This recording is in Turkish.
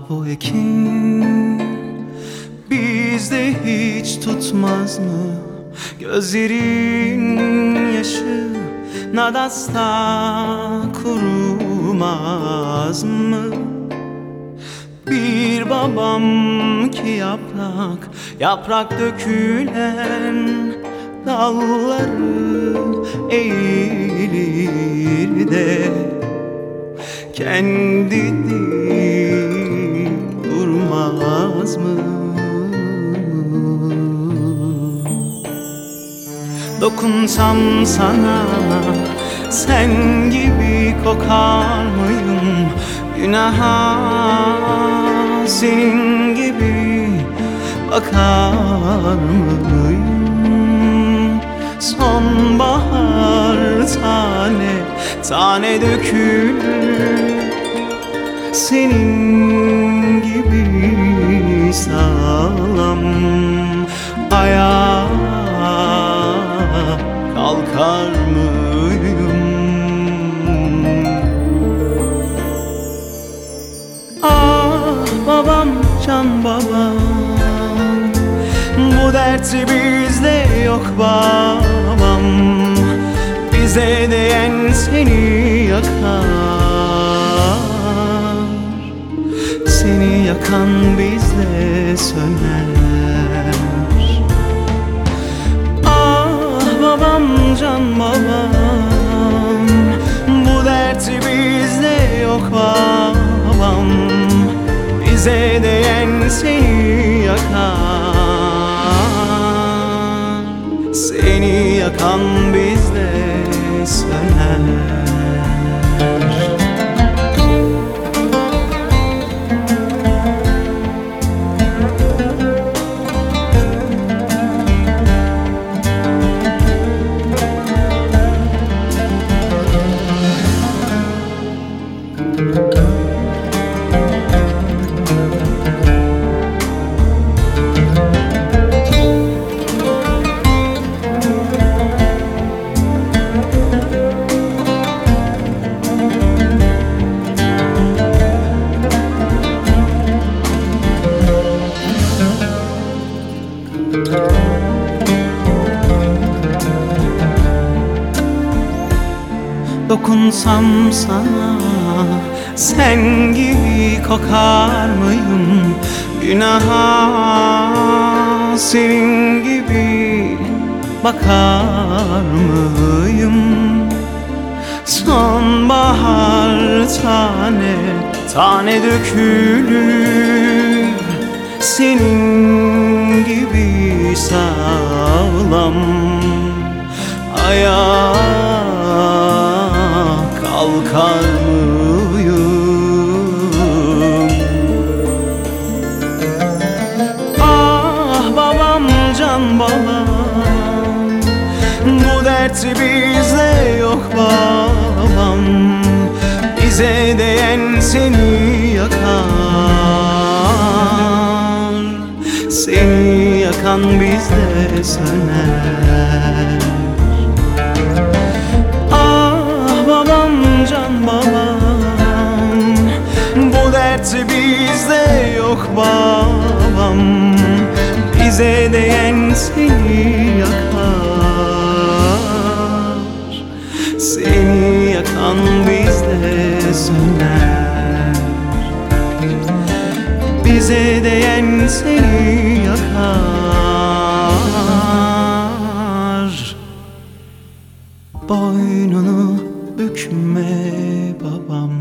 bu ekin bizde hiç tutmaz mı? Gözlerin yaşı nadasta kurumaz mı? Bir babam ki yaprak, yaprak dökülen dalları eğilir de kendi durmaz mı? Dokunsam sana sen gibi kokar mıyım? Günaha senin gibi bakar mıyım? Sonbahar tane tane dökülür, senin gibi sağlam ayağa kalkar mıyım? Ah babam, can babam, bu dert bizde yok babam. Bize değen seni yakar, seni yakan bizde söner. Ah babam, can babam, bu dert bizde yok babam. Bize değen seni yakar, seni yakan bizde söner. Dokunsam sana sen gibi kokar mıyım? Günaha senin gibi bakar mıyım? Sonbahar tane tane dökülür, senin gibi sağlam ayağa kalkar mıyım? Ah babam, can babam, bu dert bizde yok babam. Bize değen seni yakar, seni yakan bizde söner. Can babam, bu dert bizde yok babam. Bize değen seni yakar, seni yakan bizde söner. Bize değen seni yakar, boynunu bükme babam.